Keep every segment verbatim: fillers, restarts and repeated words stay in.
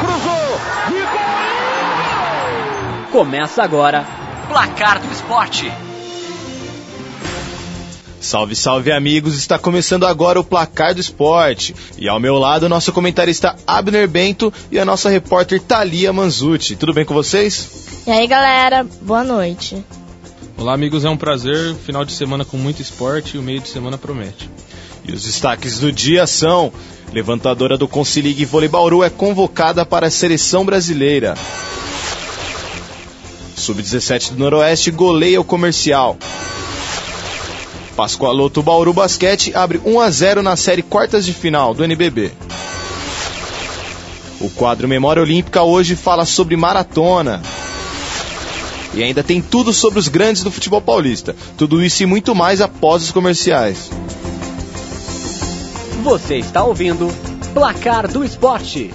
cruzou, de gol! Começa agora, Placar do Esporte. Salve, salve amigos, está começando agora o Placar do Esporte. E ao meu lado, o nosso comentarista Abner Bento e a nossa repórter Thalia Manzucci. Tudo bem com vocês? E aí galera, boa noite. Olá amigos, é um prazer, final de semana com muito esporte e o meio de semana promete. E os destaques do dia são: levantadora do Consilig Vôlei Bauru é convocada para a seleção brasileira. sub dezessete do Noroeste goleia o Comercial. Pascoaloto Bauru Basquete abre um a zero na série quartas de final do N B B. O quadro Memória Olímpica hoje fala sobre maratona. E ainda tem tudo sobre os grandes do futebol paulista. Tudo isso e muito mais após os comerciais. Você está ouvindo Placar do Esporte.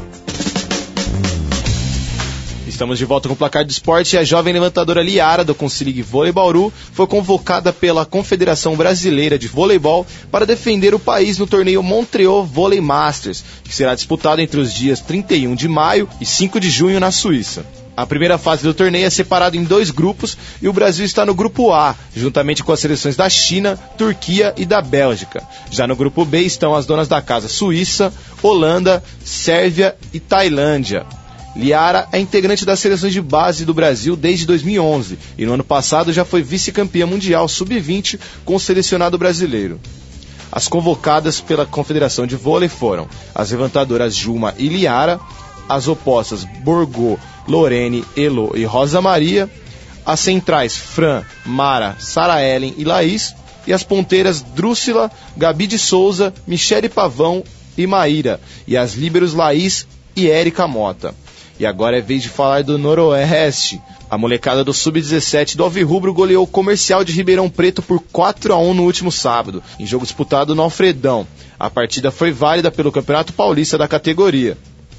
Estamos de volta com o Placar do Esporte e a jovem levantadora Liara, do Consilig Vôlei Bauru, foi convocada pela Confederação Brasileira de Voleibol para defender o país no torneio Montreal Volley Masters, que será disputado entre os dias trinta e um de maio e cinco de junho na Suíça. A primeira fase do torneio é separada em dois grupos e o Brasil está no grupo A, juntamente com as seleções da China, Turquia e da Bélgica. Já no grupo B estão as donas da casa Suíça, Holanda, Sérvia e Tailândia. Liara é integrante das seleções de base do Brasil desde dois mil e onze e no ano passado já foi vice-campeã mundial sub vinte com o selecionado brasileiro. As convocadas pela Confederação de Vôlei foram as levantadoras Juma e Liara, as opostas Borgô, Lorene, Elo e Rosa Maria, as centrais Fran, Mara, Sara Ellen e Laís, e as ponteiras Drúcila, Gabi de Souza, Michele Pavão e Maíra, e as líberos Laís e Érica Mota. E agora é vez de falar do Noroeste. A molecada do sub dezessete do Alvirrubro goleou o Comercial de Ribeirão Preto por quatro a um no último sábado, em jogo disputado no Alfredão. A partida foi válida pelo Campeonato Paulista da categoria.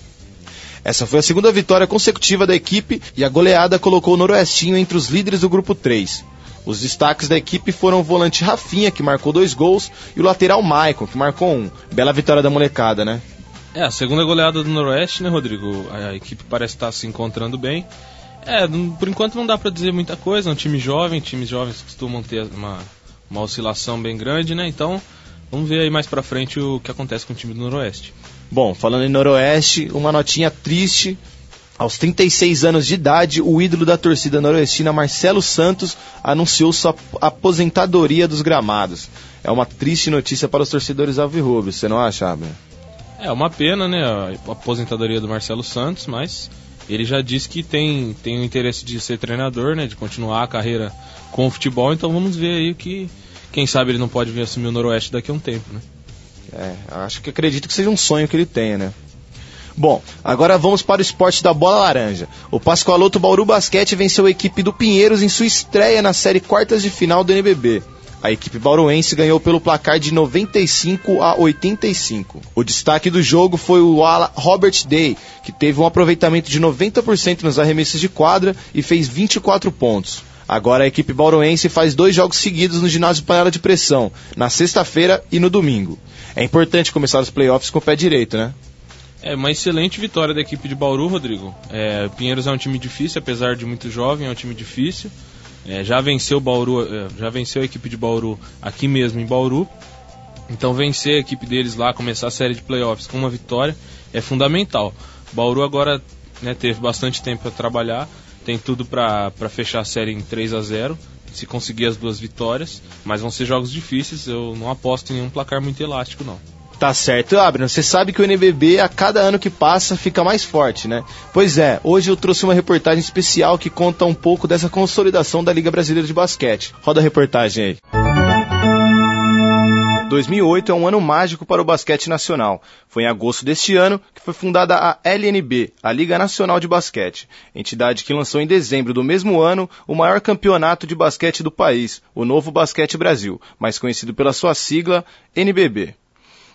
Essa foi a segunda vitória consecutiva da equipe e a goleada colocou o Noroestinho entre os líderes do grupo três. Os destaques da equipe foram o volante Rafinha, que marcou dois gols, e o lateral Maicon, que marcou um. Bela vitória da molecada, né? É, a segunda goleada do Noroeste, né, Rodrigo? A equipe parece estar se encontrando bem. É, por enquanto não dá pra dizer muita coisa, é um time jovem, times jovens costumam ter uma, uma oscilação bem grande, né? Então, vamos ver aí mais pra frente o que acontece com o time do Noroeste. Bom, falando em Noroeste, uma notinha triste. Aos trinta e seis anos de idade, o ídolo da torcida noroestina, Marcelo Santos, anunciou sua aposentadoria dos gramados. É uma triste notícia para os torcedores alvirrubros, você não acha, Abner? É uma pena, né, a aposentadoria do Marcelo Santos, mas ele já disse que tem, tem o interesse de ser treinador, né, de continuar a carreira com o futebol, então vamos ver aí que, quem sabe ele não pode vir assumir o Noroeste daqui a um tempo, né? É, acho que acredito que seja um sonho que ele tenha, né? Bom, agora vamos para o esporte da bola laranja. O Pascoaloto Bauru Basquete venceu a equipe do Pinheiros em sua estreia na série quartas de final do N B B. A equipe bauruense ganhou pelo placar de noventa e cinco a oitenta e cinco. O destaque do jogo foi o ala Robert Day, que teve um aproveitamento de noventa por cento nos arremessos de quadra e fez vinte e quatro pontos. Agora a equipe bauruense faz dois jogos seguidos no ginásio Panela de Pressão, na sexta-feira e no domingo. É importante começar os playoffs com o pé direito, né? É uma excelente vitória da equipe de Bauru, Rodrigo. É, o Pinheiros é um time difícil, apesar de muito jovem, é um time difícil. É, já venceu Bauru, já venceu a equipe de Bauru aqui mesmo em Bauru. Então vencer a equipe deles lá, começar a série de playoffs com uma vitória é fundamental. Bauru agora, né, teve bastante tempo para trabalhar, tem tudo para fechar a série em três a zero, se conseguir as duas vitórias, mas vão ser jogos difíceis, eu não aposto em nenhum placar muito elástico não. Tá certo, Abner, você sabe que o N B B a cada ano que passa fica mais forte, né? Pois é, hoje eu trouxe uma reportagem especial que conta um pouco dessa consolidação da Liga Brasileira de Basquete. Roda a reportagem aí. dois mil e oito é um ano mágico para o basquete nacional. Foi em agosto deste ano que foi fundada a L N B, a Liga Nacional de Basquete, entidade que lançou em dezembro do mesmo ano o maior campeonato de basquete do país, o Novo Basquete Brasil, mais conhecido pela sua sigla N B B.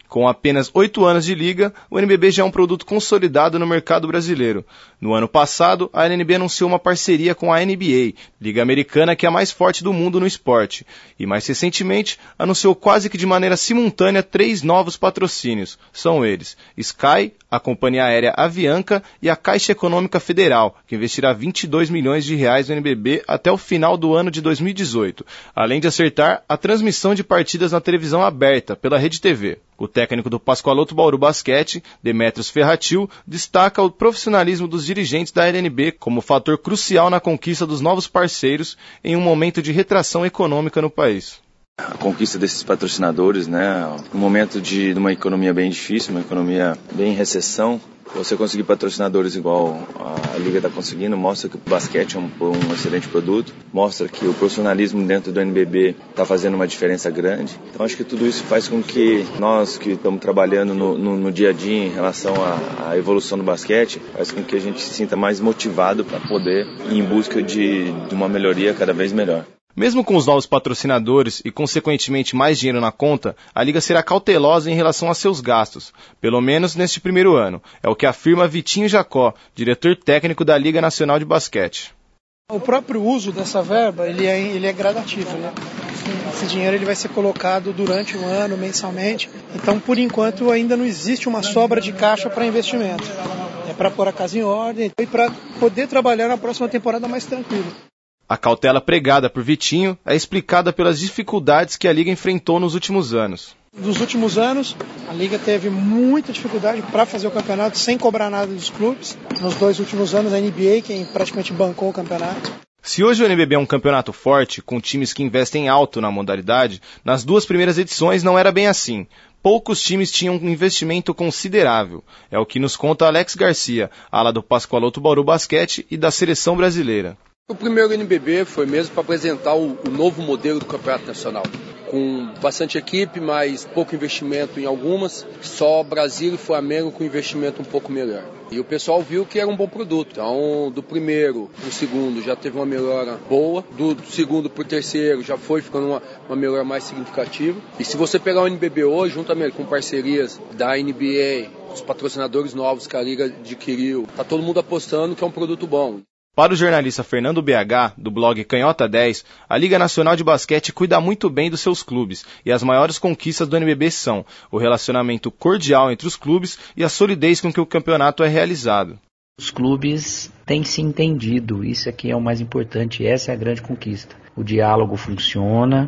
Com apenas oito anos de liga, o N B B já é um produto consolidado no mercado brasileiro. No ano passado, a L N B anunciou uma parceria com a N B A, liga americana que é a mais forte do mundo no esporte. E mais recentemente, anunciou quase que de maneira simultânea três novos patrocínios. São eles: Sky, a companhia aérea Avianca e a Caixa Econômica Federal, que investirá vinte e dois milhões de reais no N B B até o final do ano de dois mil e dezoito, além de acertar a transmissão de partidas na televisão aberta, pela Rede T V. O técnico do Pascoaloto Bauru Basquete, Demetrios Ferratil, destaca o profissionalismo dos dirigentes da L N B como fator crucial na conquista dos novos parceiros em um momento de retração econômica no país. A conquista desses patrocinadores, né, um momento de, de uma economia bem difícil, uma economia bem em recessão, você conseguir patrocinadores igual a Liga está conseguindo, mostra que o basquete é um, um excelente produto, mostra que o profissionalismo dentro do N B B está fazendo uma diferença grande. Então acho que tudo isso faz com que nós que estamos trabalhando no, no, no dia a dia em relação à, à evolução do basquete, faz com que a gente se sinta mais motivado para poder ir em busca de, de uma melhoria cada vez melhor. Mesmo com os novos patrocinadores e, consequentemente, mais dinheiro na conta, a Liga será cautelosa em relação a seus gastos, pelo menos neste primeiro ano. É o que afirma Vitinho Jacó, diretor técnico da Liga Nacional de Basquete. O próprio uso dessa verba, ele é, ele é gradativo, né? Esse dinheiro ele vai ser colocado durante o ano, mensalmente. Então, por enquanto, ainda não existe uma sobra de caixa para investimento. É para pôr a casa em ordem e para poder trabalhar na próxima temporada mais tranquilo. A cautela pregada por Vitinho é explicada pelas dificuldades que a Liga enfrentou nos últimos anos. Nos últimos anos, a Liga teve muita dificuldade para fazer o campeonato sem cobrar nada dos clubes. Nos dois últimos anos, a N B A, quem praticamente bancou o campeonato. Se hoje o N B B é um campeonato forte, com times que investem alto na modalidade, nas duas primeiras edições não era bem assim. Poucos times tinham um investimento considerável. É o que nos conta Alex Garcia, ala do Pascoaloto Bauru Basquete e da Seleção Brasileira. O primeiro N B B foi mesmo para apresentar o, o novo modelo do Campeonato Nacional, com bastante equipe, mas pouco investimento em algumas, só Brasil e Flamengo com investimento um pouco melhor. E o pessoal viu que era um bom produto. Então, do primeiro para o segundo já teve uma melhora boa, do segundo para o terceiro já foi ficando uma, uma melhora mais significativa. E se você pegar o N B B hoje, juntamente com parcerias da N B A, os patrocinadores novos que a Liga adquiriu, tá todo mundo apostando que é um produto bom. Para o jornalista Fernando B H, do blog Canhota dez, a Liga Nacional de Basquete cuida muito bem dos seus clubes, e as maiores conquistas do N B B são o relacionamento cordial entre os clubes e a solidez com que o campeonato é realizado. Os clubes têm se entendido, isso aqui é o mais importante, essa é a grande conquista. O diálogo funciona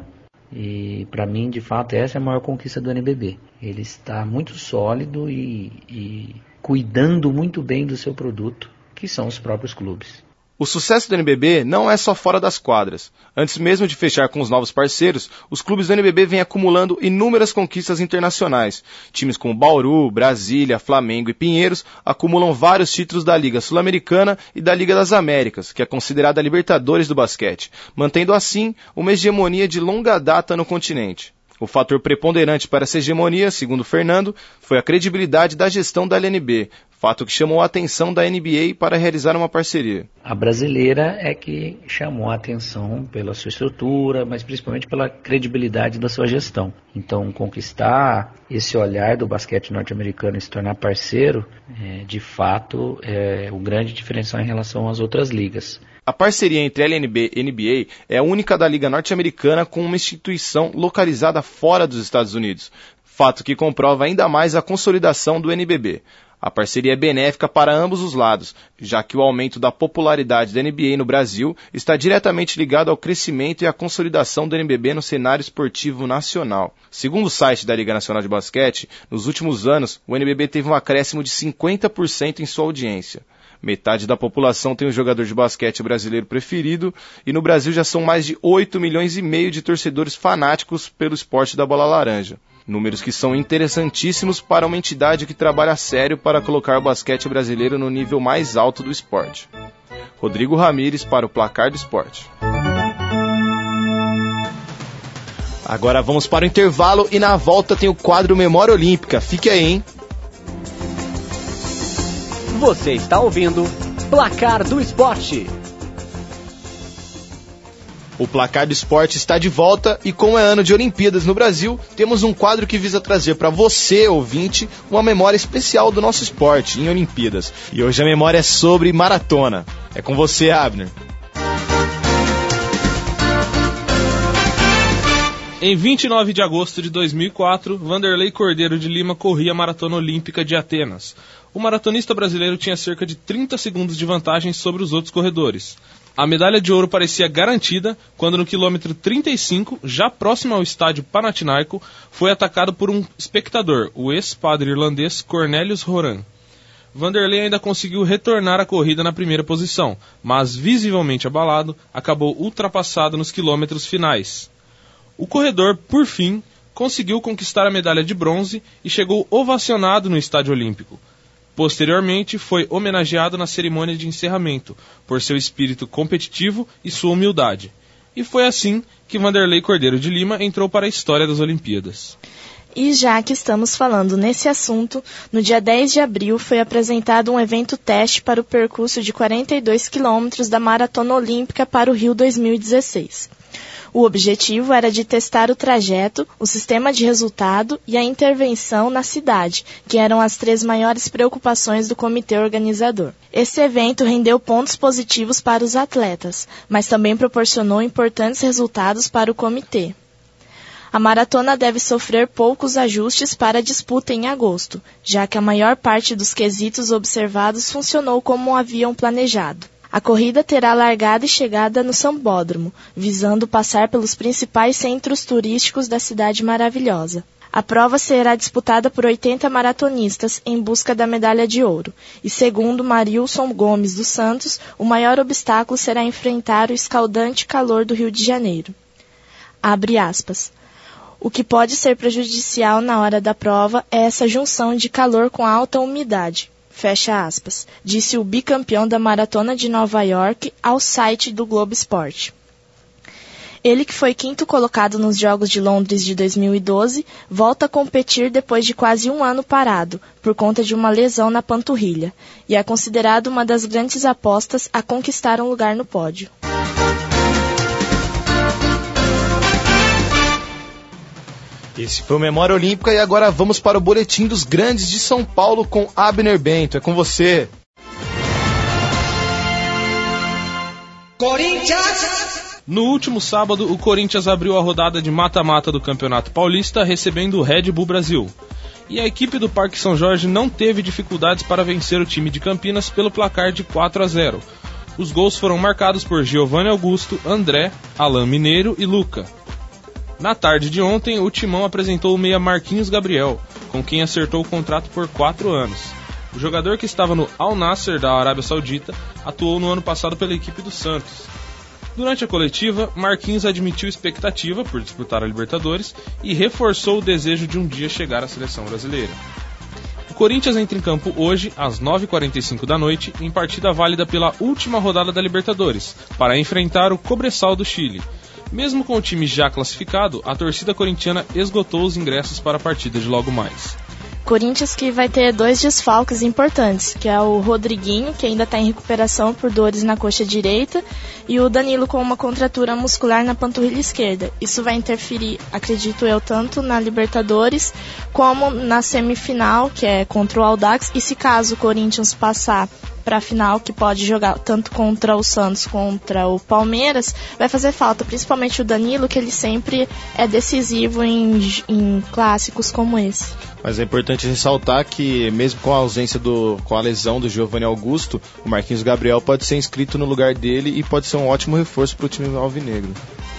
e, para mim, de fato, essa é a maior conquista do N B B. Ele está muito sólido e, e cuidando muito bem do seu produto, que são os próprios clubes. O sucesso do N B B não é só fora das quadras. Antes mesmo de fechar com os novos parceiros, os clubes do N B B vêm acumulando inúmeras conquistas internacionais. Times como Bauru, Brasília, Flamengo e Pinheiros acumulam vários títulos da Liga Sul-Americana e da Liga das Américas, que é considerada a Libertadores do basquete, mantendo assim uma hegemonia de longa data no continente. O fator preponderante para essa hegemonia, segundo Fernando, foi a credibilidade da gestão da L N B, fato que chamou a atenção da N B A para realizar uma parceria. A brasileira é que chamou a atenção pela sua estrutura, mas principalmente pela credibilidade da sua gestão. Então, conquistar esse olhar do basquete norte-americano e se tornar parceiro, é, de fato, é o grande diferencial em relação às outras ligas. A parceria entre L N B e N B A é a única da Liga Norte-Americana com uma instituição localizada fora dos Estados Unidos, fato que comprova ainda mais a consolidação do N B B. A parceria é benéfica para ambos os lados, já que o aumento da popularidade da N B A no Brasil está diretamente ligado ao crescimento e à consolidação do N B B no cenário esportivo nacional. Segundo o site da Liga Nacional de Basquete, nos últimos anos, o N B B teve um acréscimo de cinquenta por cento em sua audiência. Metade da população tem um jogador de basquete brasileiro preferido e no Brasil já são mais de oito milhões e meio de torcedores fanáticos pelo esporte da bola laranja. Números que são interessantíssimos para uma entidade que trabalha a sério para colocar o basquete brasileiro no nível mais alto do esporte. Rodrigo Ramires para o Placar do Esporte. Agora vamos para o intervalo e na volta tem o quadro Memória Olímpica. Fique aí, hein? Você está ouvindo Placar do Esporte. O Placar do Esporte está de volta e como é ano de Olimpíadas no Brasil, temos um quadro que visa trazer para você, ouvinte, uma memória especial do nosso esporte em Olimpíadas. E hoje a memória é sobre maratona. É com você, Abner. Em vinte e nove de agosto de dois mil e quatro, Vanderlei Cordeiro de Lima corria a Maratona Olímpica de Atenas. O maratonista brasileiro tinha cerca de trinta segundos de vantagem sobre os outros corredores. A medalha de ouro parecia garantida quando no quilômetro trinta e cinco, já próximo ao estádio Panathinaiko, foi atacado por um espectador, o ex-padre irlandês Cornelius Horan. Vanderlei ainda conseguiu retornar a corrida na primeira posição, mas visivelmente abalado, acabou ultrapassado nos quilômetros finais. O corredor, por fim, conseguiu conquistar a medalha de bronze e chegou ovacionado no Estádio Olímpico. Posteriormente, foi homenageado na cerimônia de encerramento, por seu espírito competitivo e sua humildade. E foi assim que Vanderlei Cordeiro de Lima entrou para a história das Olimpíadas. E já que estamos falando nesse assunto, no dia dez de abril foi apresentado um evento teste para o percurso de quarenta e dois quilômetros da Maratona Olímpica para o Rio dois mil e dezesseis. O objetivo era de testar o trajeto, o sistema de resultado e a intervenção na cidade, que eram as três maiores preocupações do comitê organizador. Esse evento rendeu pontos positivos para os atletas, mas também proporcionou importantes resultados para o comitê. A maratona deve sofrer poucos ajustes para a disputa em agosto, já que a maior parte dos quesitos observados funcionou como haviam planejado. A corrida terá largada e chegada no Sambódromo, visando passar pelos principais centros turísticos da cidade maravilhosa. A prova será disputada por oitenta maratonistas em busca da medalha de ouro, e segundo Marilson Gomes dos Santos, o maior obstáculo será enfrentar o escaldante calor do Rio de Janeiro. Abre aspas. O que pode ser prejudicial na hora da prova é essa junção de calor com alta umidade. Fecha aspas, disse o bicampeão da Maratona de Nova York ao site do Globo Esporte. Ele, que foi quinto colocado nos Jogos de Londres de dois mil e doze, volta a competir depois de quase um ano parado, por conta de uma lesão na panturrilha, e é considerado uma das grandes apostas a conquistar um lugar no pódio. Esse foi o Memória Olímpica e agora vamos para o Boletim dos Grandes de São Paulo com Abner Bento. É com você. Corinthians! No último sábado, o Corinthians abriu a rodada de mata-mata do Campeonato Paulista, recebendo o Red Bull Brasil. E a equipe do Parque São Jorge não teve dificuldades para vencer o time de Campinas pelo placar de quatro a zero. Os gols foram marcados por Giovanni Augusto, André, Alain Mineiro e Luca. Na tarde de ontem, o Timão apresentou o meia Marquinhos Gabriel, com quem acertou o contrato por quatro anos. O jogador, que estava no Al Nassr da Arábia Saudita, atuou no ano passado pela equipe do Santos. Durante a coletiva, Marquinhos admitiu expectativa por disputar a Libertadores e reforçou o desejo de um dia chegar à seleção brasileira. O Corinthians entra em campo hoje, às nove e quarenta e cinco da noite, em partida válida pela última rodada da Libertadores, para enfrentar o Cobresal do Chile. Mesmo com o time já classificado, a torcida corintiana esgotou os ingressos para a partida de logo mais. Corinthians que vai ter dois desfalques importantes, que é o Rodriguinho, que ainda está em recuperação por dores na coxa direita, e o Danilo com uma contratura muscular na panturrilha esquerda. Isso vai interferir, acredito eu, tanto na Libertadores como na semifinal, que é contra o Audax, e se caso o Corinthians passar para a final, que pode jogar tanto contra o Santos contra o Palmeiras, vai fazer falta, principalmente o Danilo, que ele sempre é decisivo em, em clássicos como esse. Mas é importante ressaltar que, mesmo com a ausência do, com a lesão do Giovanni Augusto, o Marquinhos Gabriel pode ser inscrito no lugar dele e pode ser um ótimo reforço para o time alvinegro.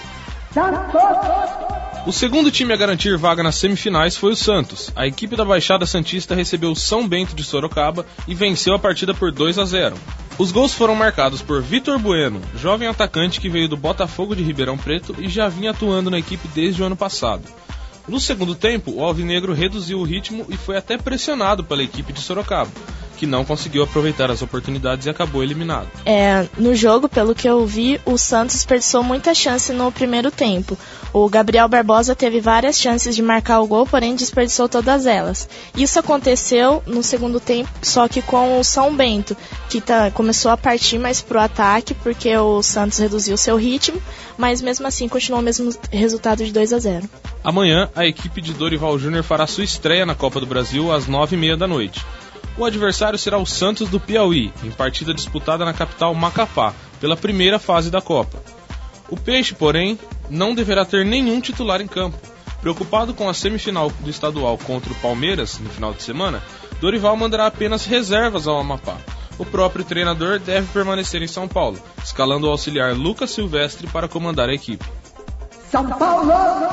O segundo time a garantir vaga nas semifinais foi o Santos. A equipe da Baixada Santista recebeu o São Bento de Sorocaba e venceu a partida por dois a zero. Os gols foram marcados por Vitor Bueno, jovem atacante que veio do Botafogo de Ribeirão Preto e já vinha atuando na equipe desde o ano passado. No segundo tempo, o alvinegro reduziu o ritmo e foi até pressionado pela equipe de Sorocaba, que não conseguiu aproveitar as oportunidades e acabou eliminado. É, no jogo, pelo que eu vi, o Santos desperdiçou muita chance no primeiro tempo. O Gabriel Barbosa teve várias chances de marcar o gol, porém desperdiçou todas elas. Isso aconteceu no segundo tempo, só que com o São Bento, que tá, começou a partir mais pro ataque, porque o Santos reduziu seu ritmo, mas mesmo assim continuou o mesmo resultado de dois a zero. Amanhã, a equipe de Dorival Júnior fará sua estreia na Copa do Brasil às nove e meia da noite. O adversário será o Santos do Piauí, em partida disputada na capital Macapá, pela primeira fase da Copa. O Peixe, porém, não deverá ter nenhum titular em campo. Preocupado com a semifinal do estadual contra o Palmeiras, no final de semana, Dorival mandará apenas reservas ao Amapá. O próprio treinador deve permanecer em São Paulo, escalando o auxiliar Lucas Silvestre para comandar a equipe. São Paulo!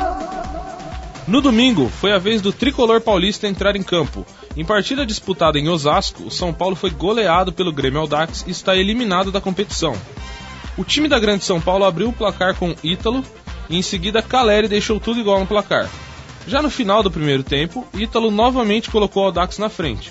No domingo, foi a vez do tricolor paulista entrar em campo. Em partida disputada em Osasco, o São Paulo foi goleado pelo Grêmio Audax e está eliminado da competição. O time da Grande São Paulo abriu o placar com Ítalo e em seguida Caleri deixou tudo igual no placar. Já no final do primeiro tempo, Ítalo novamente colocou o Audax na frente.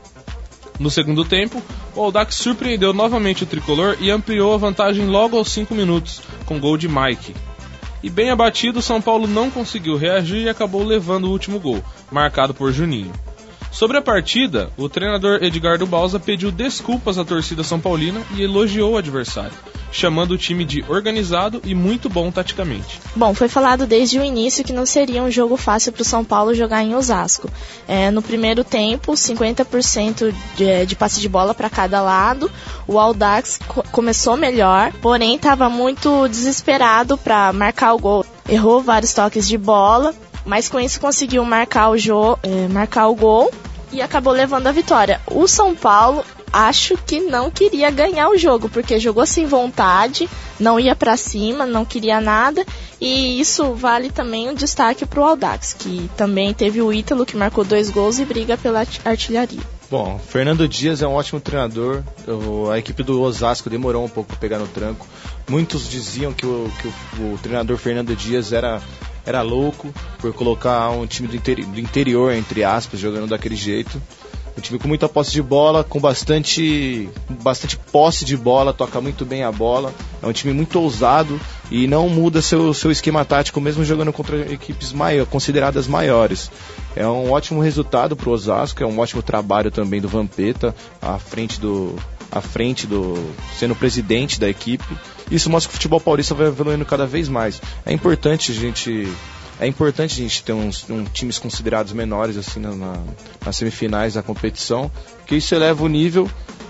No segundo tempo, o Audax surpreendeu novamente o tricolor e ampliou a vantagem logo aos cinco minutos, com gol de Mike. E bem abatido, o São Paulo não conseguiu reagir e acabou levando o último gol, marcado por Juninho. Sobre a partida, o treinador Edgardo Balsa pediu desculpas à torcida são paulina e elogiou o adversário, chamando o time de organizado e muito bom taticamente. Bom, foi falado desde o início que não seria um jogo fácil para o São Paulo jogar em Osasco. É, no primeiro tempo, cinquenta por cento de, de passe de bola para cada lado. O Audax co- começou melhor, porém estava muito desesperado para marcar o gol. Errou vários toques de bola, mas com isso conseguiu marcar o, jo- é, marcar o gol e acabou levando a vitória. O São Paulo, acho que não queria ganhar o jogo, porque jogou sem vontade, não ia pra cima, não queria nada, e isso vale também um destaque pro Audax, que também teve o Ítalo, que marcou dois gols e briga pela artilharia. Bom, Fernando Dias é um ótimo treinador. Eu, a equipe do Osasco demorou um pouco para pegar no tranco. Muitos diziam que o, que o, o treinador Fernando Dias era, era louco por colocar um time do, interi- do interior, entre aspas, jogando daquele jeito. Um time com muita posse de bola, com bastante, bastante posse de bola, toca muito bem a bola. É um time muito ousado e não muda seu, seu esquema tático, mesmo jogando contra equipes maior, consideradas maiores. É um ótimo resultado para o Osasco, é um ótimo trabalho também do Vampeta, à frente do, à frente do, sendo presidente da equipe. Isso mostra que o futebol paulista vai evoluindo cada vez mais. É importante a gente... É importante a gente ter uns, uns times considerados menores assim na, na, nas semifinais da competição, porque isso eleva o nível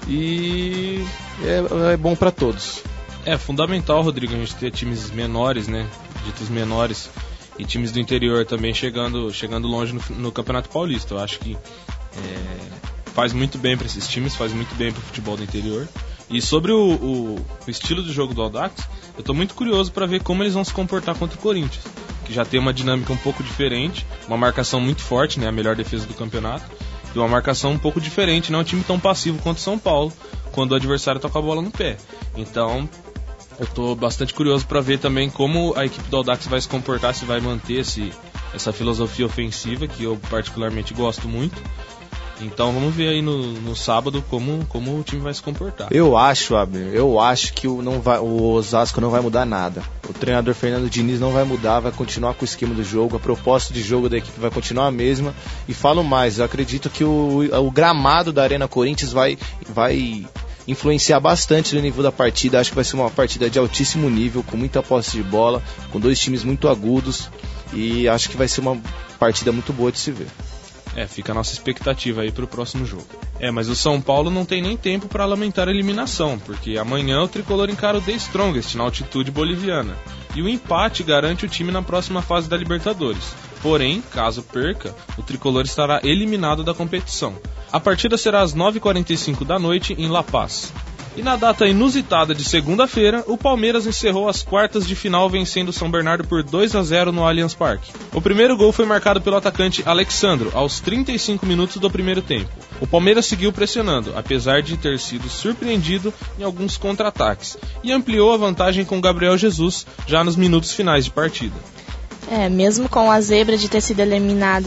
e é, é bom para todos. É fundamental, Rodrigo, a gente ter times menores, né, ditos menores, e times do interior também chegando, chegando longe no, no Campeonato Paulista. Eu acho que é, faz muito bem para esses times, faz muito bem para o futebol do interior. E sobre o, o, o estilo de jogo do Audax, eu estou muito curioso para ver como eles vão se comportar contra o Corinthians, que já tem uma dinâmica um pouco diferente, uma marcação muito forte, né, a melhor defesa do campeonato, e uma marcação um pouco diferente, não é um time tão passivo quanto o São Paulo, quando o adversário toca a bola no pé. Então, eu estou bastante curioso para ver também como a equipe do Audax vai se comportar, se vai manter esse, essa filosofia ofensiva, que eu particularmente gosto muito. Então vamos ver aí no, no sábado como, como o time vai se comportar. Eu acho, Abner, eu acho que o, não vai, o Osasco não vai mudar nada. O treinador Fernando Diniz não vai mudar, vai continuar com o esquema do jogo, a proposta de jogo da equipe vai continuar a mesma. E falo mais, eu acredito que o, o gramado da Arena Corinthians vai, vai influenciar bastante no nível da partida. Acho que vai ser uma partida de altíssimo nível, com muita posse de bola, com dois times muito agudos. E acho que vai ser uma partida muito boa de se ver. É, fica a nossa expectativa aí pro próximo jogo. É, mas o São Paulo não tem nem tempo para lamentar a eliminação, porque amanhã o tricolor encara o The Strongest na altitude boliviana. E o empate garante o time na próxima fase da Libertadores. Porém, caso perca, o tricolor estará eliminado da competição. A partida será às nove e quarenta e cinco da noite em La Paz. E na data inusitada de segunda-feira, o Palmeiras encerrou as quartas de final vencendo o São Bernardo por dois a zero no Allianz Parque. O primeiro gol foi marcado pelo atacante Alexandro, aos trinta e cinco minutos do primeiro tempo. O Palmeiras seguiu pressionando, apesar de ter sido surpreendido em alguns contra-ataques, e ampliou a vantagem com Gabriel Jesus já nos minutos finais de partida. É, mesmo com a zebra de ter sido eliminado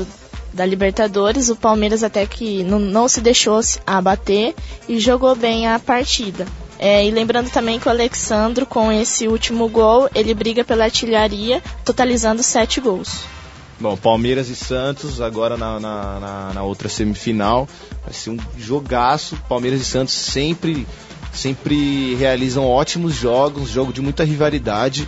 da Libertadores. O Palmeiras até que não, não se deixou abater e jogou bem a partida. É, e lembrando também que o Alexandro, com esse último gol, ele briga pela artilharia, totalizando sete gols. Bom, Palmeiras e Santos, agora na, na, na, na outra semifinal, vai ser um jogaço. Palmeiras e Santos sempre, sempre realizam ótimos jogos, jogo de muita rivalidade,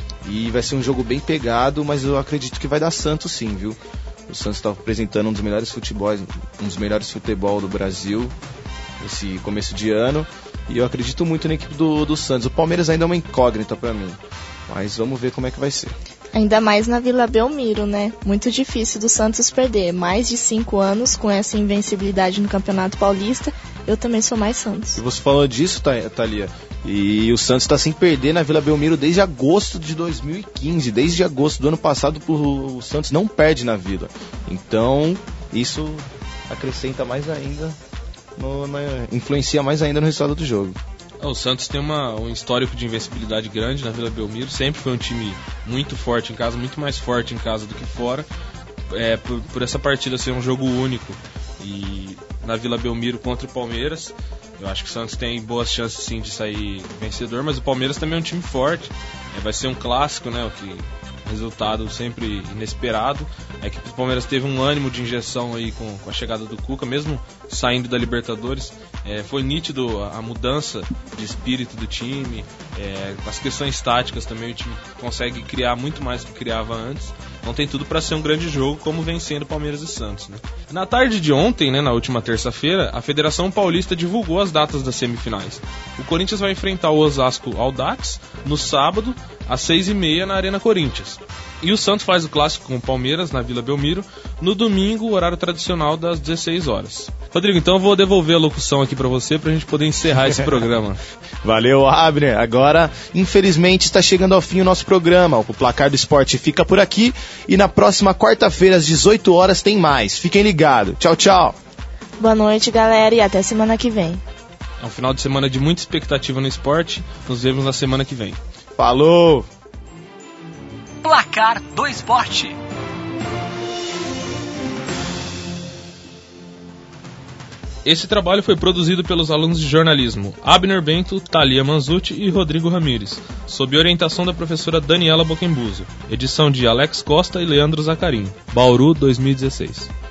e vai ser um jogo bem pegado, mas eu acredito que vai dar Santos sim, viu? O Santos está apresentando um dos melhores futebols, um dos melhores futebol do Brasil esse começo de ano, e eu acredito muito na equipe do, do Santos. O Palmeiras ainda é uma incógnita para mim, mas vamos ver como é que vai ser. Ainda mais na Vila Belmiro, né? Muito difícil do Santos perder. Mais de cinco anos com essa invencibilidade no Campeonato Paulista. Eu também sou mais Santos. E você falou disso, Thalia. E o Santos está sem perder na Vila Belmiro desde agosto de dois mil e quinze. Desde agosto do ano passado, o Santos não perde na Vila. Então, isso acrescenta mais ainda, no, na, influencia mais ainda no resultado do jogo. O Santos tem uma, um histórico de invencibilidade grande na Vila Belmiro, sempre foi um time muito forte em casa, muito mais forte em casa do que fora, é, por, por essa partida ser um jogo único, e na Vila Belmiro contra o Palmeiras, eu acho que o Santos tem boas chances sim de sair vencedor, mas o Palmeiras também é um time forte, é, vai ser um clássico, né, o que resultado sempre inesperado. A equipe do Palmeiras teve um ânimo de injeção aí com, com a chegada do Cuca, mesmo saindo da Libertadores. É, foi nítido a, a mudança de espírito do time, é, as questões táticas também, o time consegue criar muito mais do que criava antes. Então tem tudo para ser um grande jogo, como vem sendo Palmeiras e Santos, né? Na tarde de ontem, né, na última terça-feira, a Federação Paulista divulgou as datas das semifinais. O Corinthians vai enfrentar o Osasco Audax no sábado, às seis e meia, na Arena Corinthians. E o Santos faz o clássico com o Palmeiras, na Vila Belmiro, no domingo, horário tradicional das dezesseis horas. Rodrigo, então eu vou devolver a locução aqui para você, pra gente poder encerrar esse programa. Valeu, Abner. Agora, infelizmente, está chegando ao fim o nosso programa. O Placar do Esporte fica por aqui e na próxima quarta-feira, às dezoito horas, tem mais. Fiquem ligados. Tchau, tchau. Boa noite, galera, e até semana que vem. É um final de semana de muita expectativa no esporte. Nos vemos na semana que vem. Falou! Placar do Esporte. Esse trabalho foi produzido pelos alunos de jornalismo Abner Bento, Thalia Manzucci e Rodrigo Ramires, sob orientação da professora Daniela Boquembuso. Edição de Alex Costa e Leandro Zacarim. Bauru, dois mil e dezesseis.